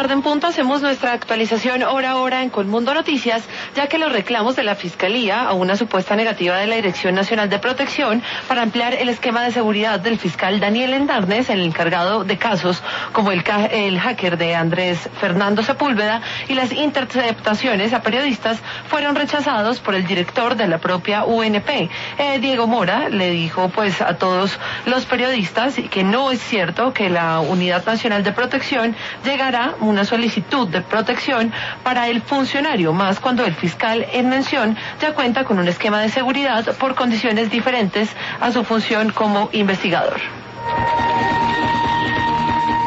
tarde en punto hacemos nuestra actualización hora a hora en Colmundo Noticias, ya que los reclamos de la Fiscalía a una supuesta negativa de la Dirección Nacional de Protección para ampliar el esquema de seguridad del fiscal Daniel Endarnes, el encargado de casos como el hacker de Andrés Fernando Sepúlveda y las interceptaciones a periodistas fueron rechazados por el director de la propia UNP. Diego Mora le dijo pues a todos los periodistas que no es cierto que la Unidad Nacional de Protección llegará una solicitud de protección para el funcionario, más cuando el fiscal en mención ya cuenta con un esquema de seguridad por condiciones diferentes a su función como investigador.